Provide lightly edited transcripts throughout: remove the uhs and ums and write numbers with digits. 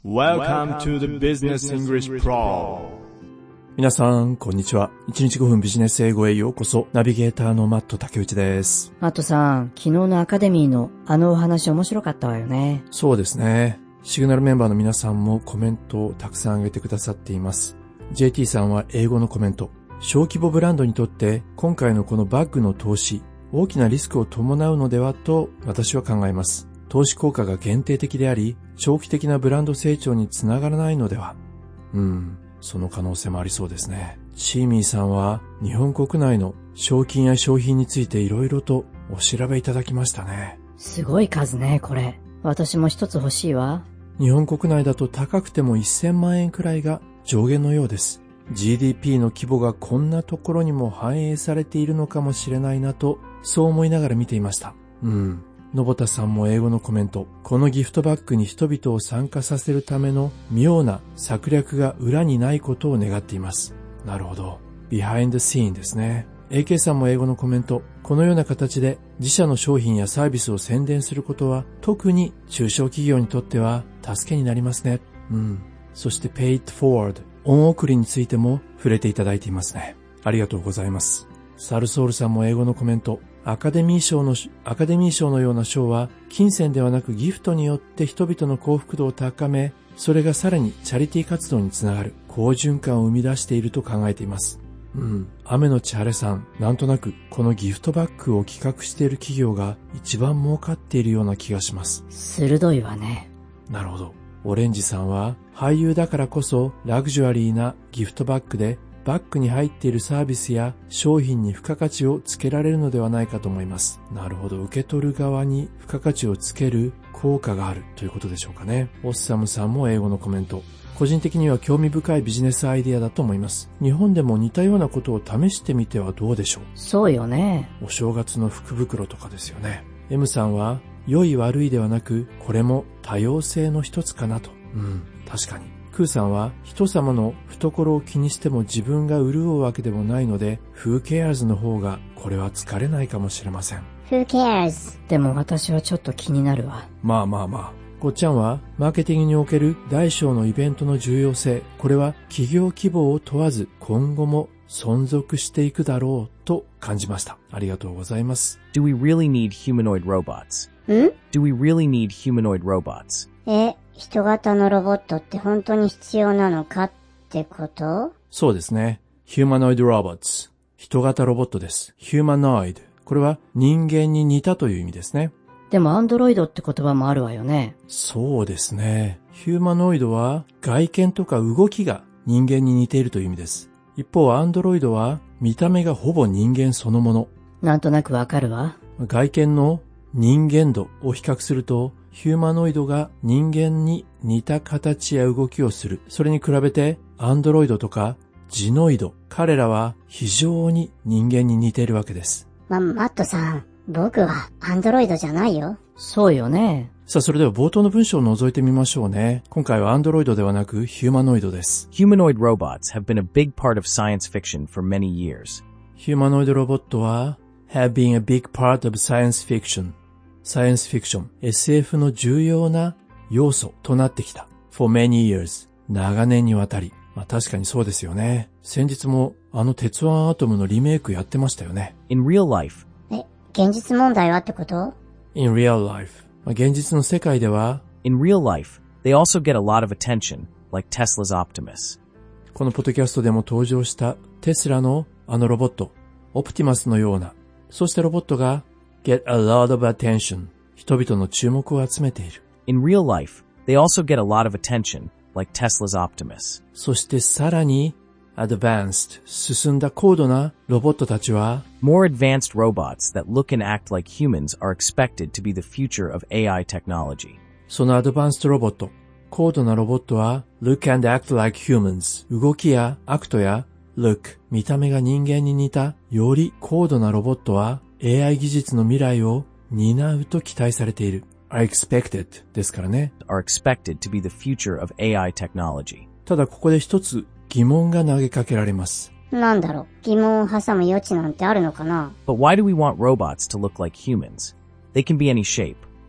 Welcome to the Business English Pro。 皆さん、こんにちは。1日5分ビジネス英語へようこそ。ナビゲーターのマット竹内です。 マットさん、昨日のアカデミーのお話面白かったわよね。 そうですね。シグナルメンバーの皆さんもコメントをたくさん上げてくださっています。JT さんは英語のコメント。小規模ブランドにとって今回のこのバッグの投資、大きなリスクを伴うのではと私は考えます。投資効果が限定的であり、長期的なブランド成長につながらないのでは。その可能性もありそうですね。チーミーさんは日本国内の賞金や商品についていろいろとお調べいただきましたね。 すごい数ね、これ。私も一つ欲しいわ。 日本国内だと高くても1000万円くらいが上限のようです。GDP の規模がこんなところにも反映されているのかもしれないなと、そう思いながら見ていました。野ボタさんも英語のコメント。このギフトバッグに人々を参加させるための妙な策略が裏にないことを願っています。なるほど。ビハインドシーンですね。AK さんも英語のコメント。このような形で自社の商品やサービスを宣伝することは特に中小企業にとっては助けになりますね。そして Pay it forward。恩送りについても触れていただいていますね。ありがとうございます。サルソールさんも英語のコメント。アカデミー賞のような賞は金銭ではなくギフトによって人々の幸福度を高め、それがさらにチャリティー活動につながる好循環を生み出していると考えています。雨のち晴れさん、なんとなくこのギフトバッグを企画している企業が一番儲かっているような気がします。 鋭いわね。 なるほど。オレンジさんは俳優だからこそラグジュアリーなギフトバッグでバッグに入っているサービスや商品に付加価値をつけられるのではないかと思います。なるほど。受け取る側に付加価値をつける効果があるということでしょうかね。オッサムさんも英語のコメント。個人的には興味深いビジネスアイデアだと思います。日本でも似たようなことを試してみてはどうでしょう。 そうよね。 お正月の福袋とかですよね。M さんは良い悪いではなく、これも多様性の一つかなと。確かに。クーさんは人様の懐を気にしても自分が潤うわけでもないので、Who cares の方がこれは疲れないかもしれません。 Who cares? でも私はちょっと気になるわ。 まあ。ごっちゃんはマーケティングにおける大小のイベントの重要性、これは企業規模を問わず今後も存続していくだろうと感じました。ありがとうございます。 Do we really need humanoid robots? Do we really need humanoid robots? 人型のロボットって本当に必要なのかってこと？ そうですね。humanoid robots。人型ロボットです。humanoid。これは人間に似たという意味ですね。 でもアンドロイドって言葉もあるわよね。 そうですね。ヒューマノイドは外見とか動きが人間に似ているという意味です。一方、アンドロイドは見た目がほぼ人間そのもの。 なんとなくわかるわ。 外見の人間度を比較すると、ヒューマノイドが人間に似た形や動きをする。それに比べて、アンドロイドとかジノイド、彼らは非常に人間に似ているわけです。 マットさん、僕はアンドロイドじゃないよ。 そうよね。 さあ、それでは冒頭の文章を覗いてみましょうね。今回はアンドロイドではなくヒューマノイドです。 Humanoid robots have been a big part of science fiction for many years. ヒューマノイドロボットは have been a big part of science fiction。サイエンスフィクション、SF の重要な要素となってきた。for many years。長年にわたり。確かにそうですよね。先日も鉄腕アトムのリメイクやってましたよね。 In real life. 現実問題はってこと？ In real life。現実の世界では In real life, they also get a lot of attention, like Tesla's Optimus. このポッドキャストでも登場したテスラのロボット、オプティマスのような、そうしたロボットがget a lot of attention. 人々の注目を集めている。 In real life, they also get a lot of attention, like Tesla's Optimus. そしてさらに、advanced 進んだ高度なロボットたちは More advanced robots that look and act like humans are expected to be the future of AI technology. そのアドバンストロボット、高度なロボットは look and act like humans 動きやアクトや look 見た目が人間に似たより高度なロボットは AI 技術の未来を担うと期待されている。are expected ですからね。 are expected to be the future of AI technology. ただここで一つ疑問が投げかけられます。 なんだろう、疑問を挟む余地なんてあるのかな？ But why do we want robots to look like humans? They can be any shape, right?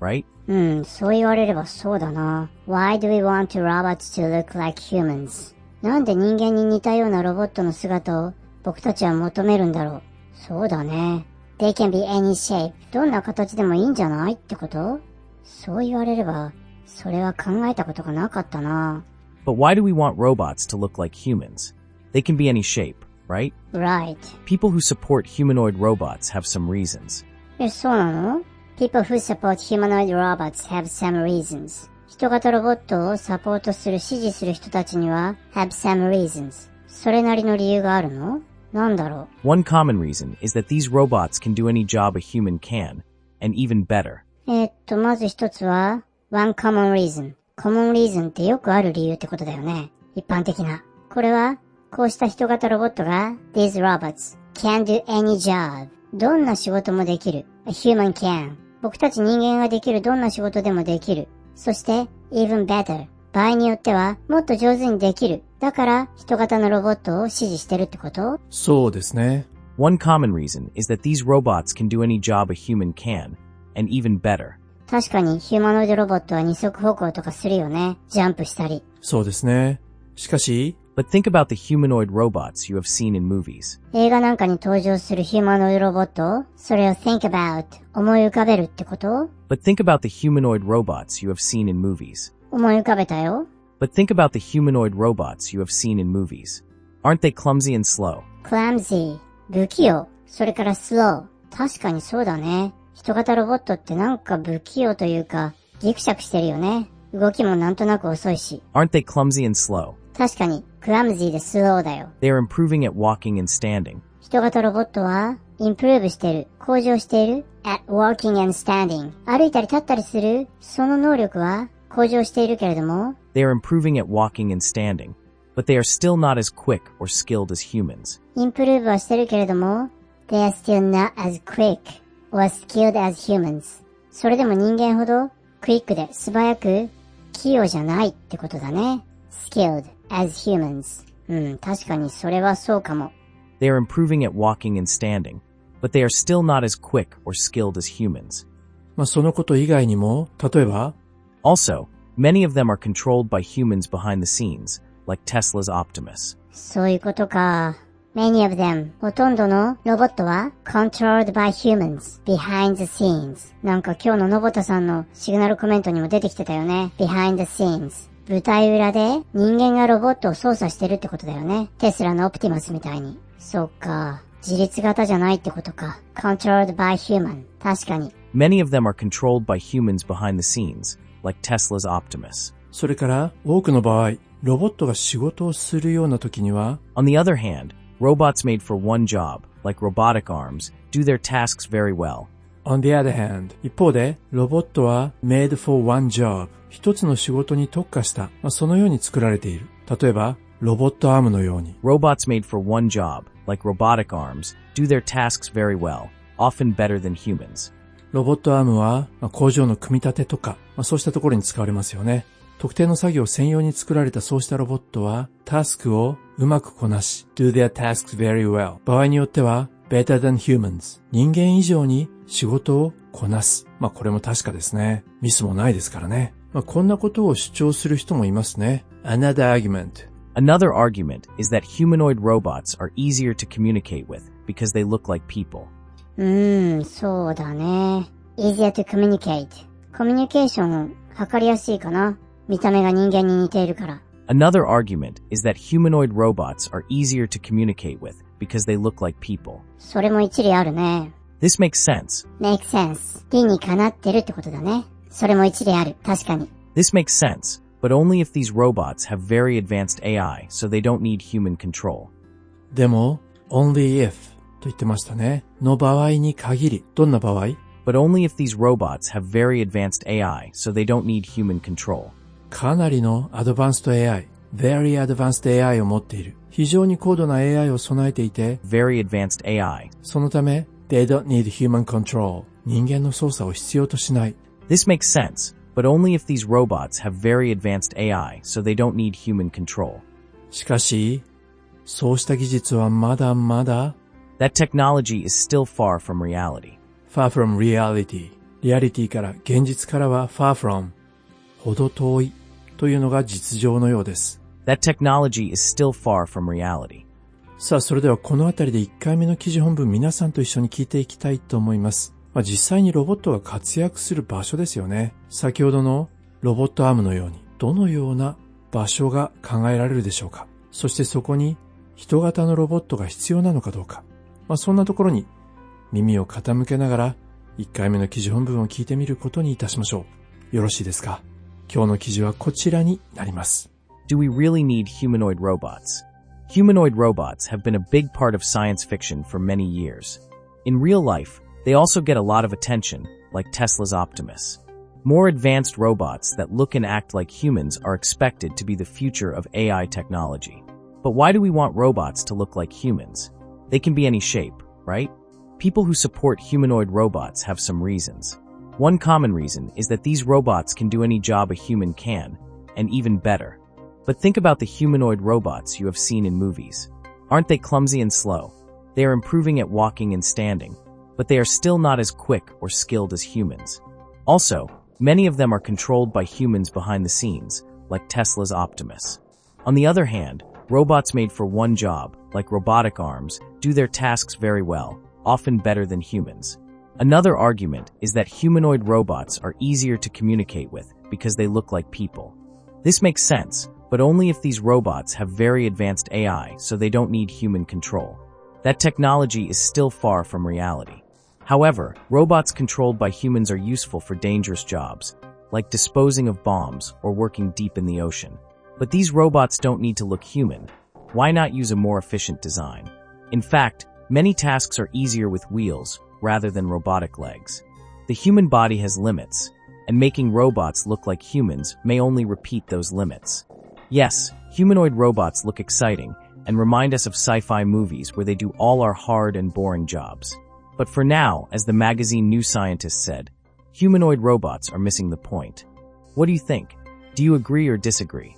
そう言われればそうだな。Why do we want robots to look like humans? なんで人間に似たようなロボットの姿を僕たちは求めるんだろう。そうだね。They can be any shape. どんな形でもいいんじゃないってこと？そう言われれば、それは考えたことがなかったな。 But why do we want robots to look like humans? They can be any shape, right? Right. People who support humanoid robots have some reasons. そうなの？ People who support humanoid robots have some reasons. 人型ロボットをサポートする支持する人たちには have some reasons. それなりの理由があるの？なんだろう？ One common reason is that these robots can do any job a human can, and even better. まず一つは one common reason. common reason ってよくある理由ってことだよね。一般的な。これはこうした人型ロボットが these robots can do any job. どんな仕事もできる。A human can. 僕たち人間ができるどんな仕事でもできる。そして even better. 場合によってはもっと上手にできる。だから人型のロボットを支持してるってこと？ そうですね。 One common reason is that these robots can do any job a human can, and even better. 確かにヒューマノイドロボットは二足歩行とかするよね。ジャンプしたり。 そうですね。しかし、 But think about the humanoid robots you have seen in movies. 映画なんかに登場するヒューマノイドロボット、それを think about 思い浮かべるってこと？ But think about the humanoid robots you have seen in movies. 思い浮かべたよ。 But think about the humanoid robots you have seen in movies. Aren't they clumsy and slow? clumsy 不器用。それから slow 確かにそうだね。人型ロボットってなんか不器用というかギクシャクしてるよね。動きもなんとなく遅いし。 Aren't they clumsy and slow? 確かに clumsy で slow だよ。 They are improving at walking and standing. 人型ロボットは improve してる、向上している at walking and standing 歩いたり立ったりするその能力は向上しているけれども They are improving at walking and standing, but they are still not as quick or skilled as humans. improve はしてるけれども they are still not as quick or skilled as humans それでも人間ほどクイックで素早く器用じゃないってことだね。 skilled as humans 確かにそれはそうかも。 They are improving at walking and standing, but they are still not as quick or skilled as humans. そのこと以外にも、例えば、 Also, many of them are controlled by humans behind the scenes, like Tesla's Optimus. そういうことか。Many of them ほとんどのロボットは controlled by humans behind the scenes なんか今日のノボタさんのシグナルコメントにも出てきてたよね。behind the scenes 舞台裏で人間がロボットを操作してるってことだよね。テスラのオプティマスみたいに。そっか。自律型じゃないってことか。controlled by human 確かに。 Many of them are controlled by humans behind the scenes, like Tesla's Optimus. それから多くの場合、ロボットが仕事をするような時には、 On the other hand, robots made for one job, like robotic arms, do their tasks very well. on the other hand 一方でロボットは made for one job 一つの仕事に特化した、そのように作られている。例えばロボットアームのように。 Robots made for one job, like robotic arms, do their tasks very well, often better than humans. ロボットアームは工場の組み立てとか、そうしたところに使われますよね。特定の作業専用に作られたそうしたロボットはタスクをうまくこなし do their tasks very well 場合によっては better than humans 人間以上に仕事をこなす。これも確かですね。ミスもないですからね。こんなことを主張する人もいますね。Another Another argument is that humanoid robots are easier to communicate with because they look like people. そうだね。easier to communicate コミュニケーション図りやすいかな。見た目が人間に似ているから。 Another argument is that humanoid robots are easier to communicate with because they look like people. それも一理あるね。 This makes sense. make sense 理にかなってるってことだね。それも一理ある。確かに。 This makes sense, but only if these robots have very advanced AI, so they don't need human control. でも only if と言ってましたね。の場合に限り。どんな場合？ But only if these robots have very advanced AI, so they don't need human control. かなりのアドバンスト AI, very advanced AI を持っている。非常に高度な AI を備えていて、 Very advanced AI. そのため、they don't need human control. 人間の操作を必要としない。 This makes sense, but only if these robots have very advanced AI, so they don't need human control. しかし、そうした技術はまだまだ、 That technology is still far from reality. far from reality. リアリティから現実からは far from、ほど遠いというのが実情のようです。 That technology is still far from reality. さあ、それではこのあたりで1回目の記事本文皆さんと一緒に聞いていきたいと思います。実際にロボットが活躍する場所ですよね。先ほどのロボットアームのようにどのような場所が考えられるでしょうか。そしてそこに人型のロボットが必要なのかどうか。そんなところに耳を傾けながら1回目の記事本文を聞いてみることにいたしましょう。よろしいですか。今日の記事はこちらになります。 Do we really need humanoid robots? Humanoid robots have been a big part of science fiction for many years. In real life, they also get a lot of attention, like Tesla's Optimus. More advanced robots that look and act like humans are expected to be the future of AI technology. But why do we want robots to look like humans? They can be any shape, right? People who support humanoid robots have some reasons. One common reason is that these robots can do any job a human can, and even better. But think about the humanoid robots you have seen in movies. Aren't they clumsy and slow? They are improving at walking and standing, but they are still not as quick or skilled as humans. Also, many of them are controlled by humans behind the scenes, like Tesla's Optimus. On the other hand, robots made for one job, like robotic arms, do their tasks very well, often better than humans. Another argument is that humanoid robots are easier to communicate with because they look like people. This makes sense, but only if these robots have very advanced AI so they don't need human control. That technology is still far from reality. However, robots controlled by humans are useful for dangerous jobs, like disposing of bombs or working deep in the ocean. But these robots don't need to look human. Why not use a more efficient design? In fact, many tasks are easier with wheels rather than robotic legs. The human body has limits, and making robots look like humans may only repeat those limits. Yes, humanoid robots look exciting and remind us of sci-fi movies where they do all our hard and boring jobs. But for now, as the magazine New Scientist said, humanoid robots are missing the point. What do you think? Do you agree or disagree?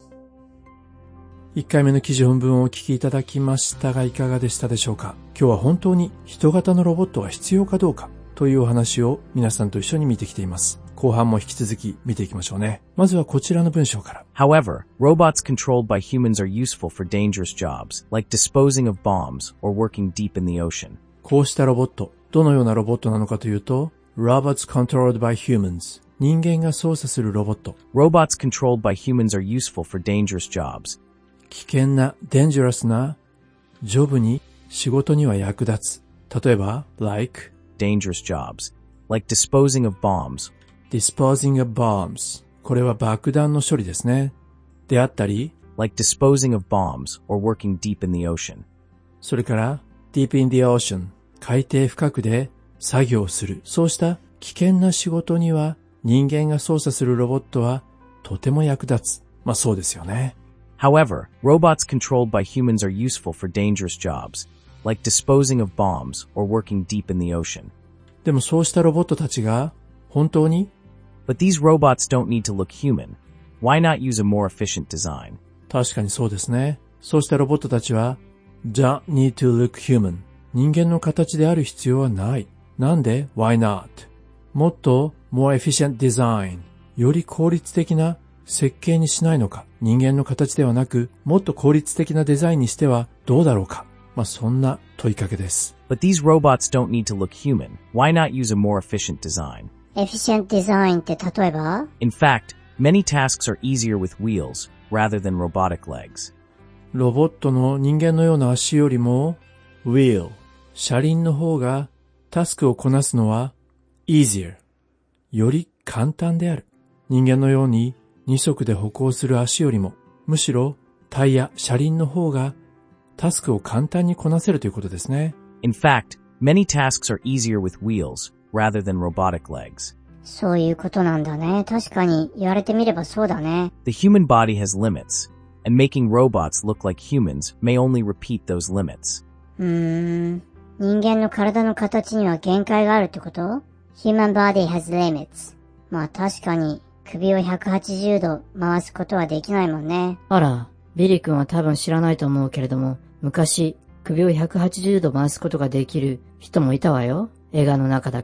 1回目の記事本文をお聞きいただきましたがいかがでしたでしょうか。今日は本当に人型のロボットが必要かどうかというお話を皆さんと一緒に見てきています。後半も引き続き見ていきましょうね。まずはこちらの文章から。 However, robots controlled by humans are useful for dangerous jobs, like disposing of bombs or working deep in the ocean. こうしたロボット、どのようなロボットなのかというと、Robots controlled by humans、人間が操作するロボット。 Robots controlled by humans are useful for dangerous jobs. 危険な、dangerous な、ジョブに、仕事には役立つ。例えば、like, dangerous jobs, like disposing of bombs.Disposing of bombs. これは爆弾の処理ですね。であったり、 like disposing of bombs or working deep in the ocean. それから、deep in the ocean. 海底深くで作業する。そうした危険な仕事には人間が操作するロボットはとても役立つ。そうですよね。 However, robots controlled by humans are useful for dangerous jobs, like disposing of bombs or working deep in the ocean. でもそうしたロボットたちが本当に But these robots don't need to look human. Why not use a more efficient design? 確かにそうですね。そうしたロボットたちは don't need to look human. 人間の形である必要はない。なんで Why not? もっと more efficient design. より効率的な設計にしないのか。人間の形ではなく、もっと効率的なデザインにしてはどうだろうか。そんな問いかけです。 But these robots don't need to look human. Why not use a more efficient design?Efficient design って例えば In fact, many tasks are easier with wheels rather than robotic legs. ロボットの人間のような足よりも wheel、車輪の方がタスクをこなすのは easier、より簡単である。人間のように二足で歩行する足よりも、むしろタイヤ、車輪の方がタスクを簡単にこなせるということですね。 In fact, many tasks are easier with wheels.rather than robotic legs. そういうことなんだね。確かに言われてみればそうだね。 The human body has limits, and making robots look like humans may only repeat those limits. 人間の体の形には限界があるってこと？ Human body has limits. 確かに首を180度回すことはできないもんね。 あら、ビリ君は多分知らないと思うけれども、昔首を180度回すことができる人もいたわよ。映画の中だけど。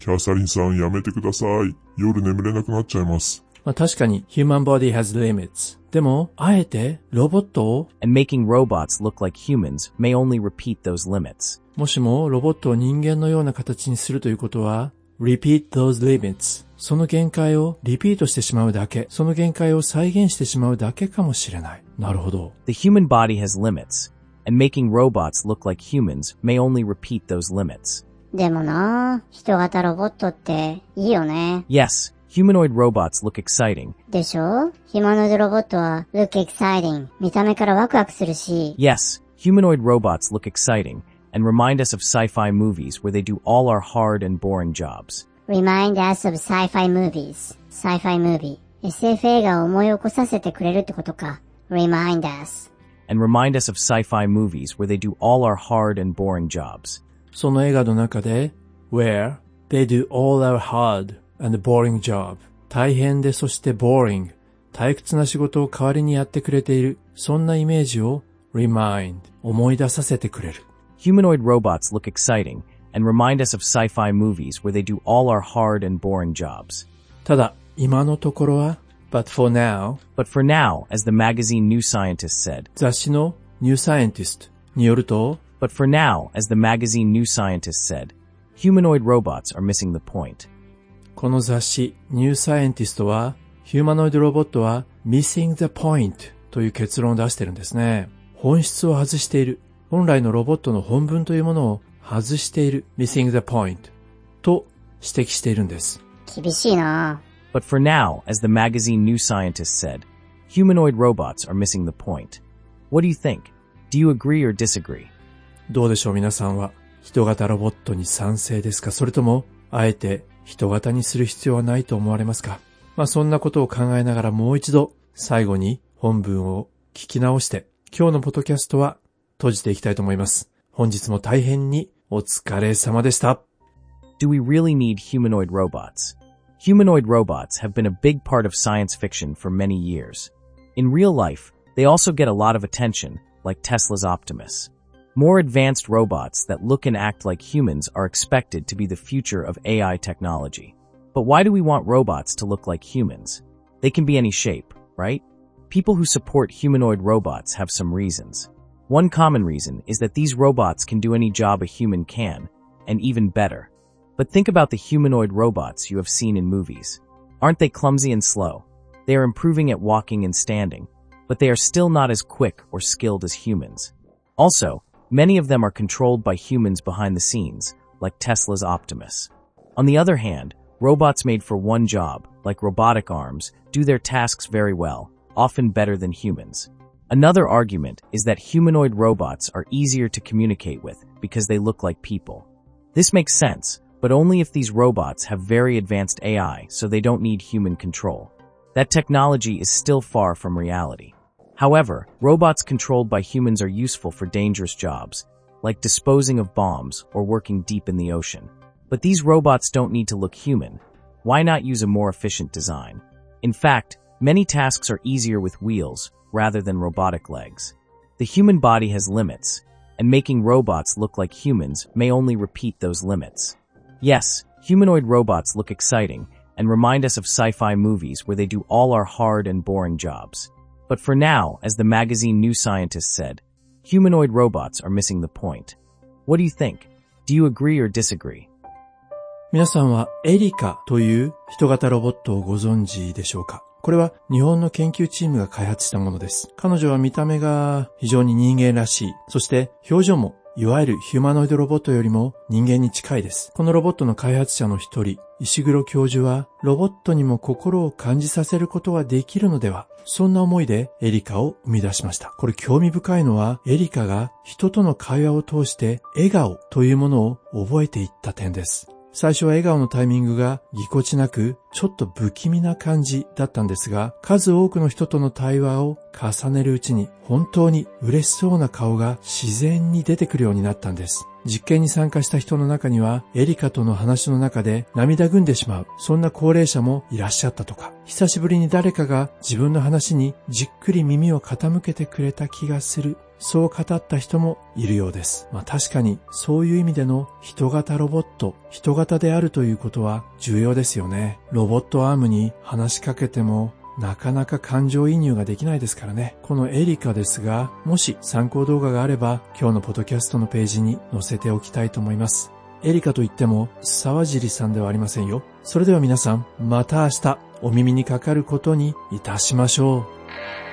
キャサリンさんやめてください。夜眠れなくなっちゃいます。 確かに human body has limits. でも、あえてロボットを And making robots look like humans may only repeat those limits. もしもロボットを人間のような形にするということは repeat those limits. その限界をリピートしてしまうだけ、その限界を再現してしまうだけかもしれない。なるほど。 The human body has limits, and making robots look like humans may only repeat those limits. でもな、人型ロボットっていいよね。 Yes, humanoid robots look exciting. でしょ？ヒューマノイドロボットは look exciting。見た目からワクワクするし。 Yes, humanoid robots look exciting and remind us of sci-fi movies where they do all our hard and boring jobs. Remind us of sci-fi movies. Sci-fi movie。SF 映画を思い起こさせてくれるってことか。Remind us. And remind us of sci-fi movies where they do all our hard and boring jobs. その映画の中で where they do all our hard and boring job 大変でそして boring 退屈な仕事を代わりにやってくれているそんなイメージを remind 思い出させてくれる Humanoid robots look exciting and remind us of sci-fi movies where they do all our hard and boring jobs. ただ今のところは But for now, as the magazine New Scientist said, 雑誌の New Scientist によると But for now, as the magazine New Scientist said, humanoid robots are missing the point. この雑誌 New Scientist はヒューマノイドロボットは missing the point という結論を出しているんですね。本質を外している。本来のロボットの本文というものを外している missing the point と指摘しているんです。 厳しいな。 But for now, as the magazine New Scientist said, humanoid robots are missing the point. What do you think? Do you agree or disagree? どうでしょう皆さんは人型ロボットに賛成ですかそれともあえて人型にする必要はないと思われますかそんなことを考えながらもう一度最後に本文を聞き直して今日のポッドキャストは閉じていきたいと思います。本日も大変にお疲れ様でした。 Do we really need humanoid robots? Humanoid robots have been a big part of science fiction for many years. In real life, they also get a lot of attention, like Tesla's Optimus. More advanced robots that look and act like humans are expected to be the future of AI technology. But why do we want robots to look like humans? They can be any shape, right? People who support humanoid robots have some reasons. One common reason is that these robots can do any job a human can, and even better. But think about the humanoid robots you have seen in movies. Aren't they clumsy and slow? They are improving at walking and standing, but they are still not as quick or skilled as humans. Also, many of them are controlled by humans behind the scenes, like Tesla's Optimus. On the other hand, robots made for one job, like robotic arms, do their tasks very well, often better than humans. Another argument is that humanoid robots are easier to communicate with because they look like people. This makes sense, but only if these robots have very advanced AI so they don't need human control. That technology is still far from reality. However, robots controlled by humans are useful for dangerous jobs, like disposing of bombs or working deep in the ocean. But these robots don't need to look human. Why not use a more efficient design? In fact, many tasks are easier with wheels rather than robotic legs. The human body has limits, and making robots look like humans may only repeat those limits. Yes, humanoid robots look exciting and remind us of sci-fi movies where they do all our hard and boring jobs. But for now, as the magazine New Scientist said, humanoid robots are missing the point. What do you think? Do you agree or disagree? 皆さんはエリカという人型ロボットをご存知でしょうかこれは日本の研究チームが開発したものです。彼女は見た目が非常に人間らしい。そして表情もいわゆるヒューマノイドロボットよりも人間に近いです。このロボットの開発者の一人、石黒教授はロボットにも心を感じさせることができるのではそんな思いでエリカを生み出しました。これ興味深いのはエリカが人との会話を通して笑顔というものを覚えていった点です。最初は笑顔のタイミングがぎこちなくちょっと不気味な感じだったんですが数多くの人との対話を重ねるうちに本当に嬉しそうな顔が自然に出てくるようになったんです。実験に参加した人の中にはエリカとの話の中で涙ぐんでしまうそんな高齢者もいらっしゃったとか久しぶりに誰かが自分の話にじっくり耳を傾けてくれた気がするそう語った人もいるようです。確かにそういう意味での人型ロボット、人型であるということは重要ですよね。ロボットアームに話しかけてもなかなか感情移入ができないですからね。このエリカですが、もし参考動画があれば今日のポッドキャストのページに載せておきたいと思います。エリカといっても沢尻さんではありませんよ。それでは皆さん、また明日お耳にかかることにいたしましょう。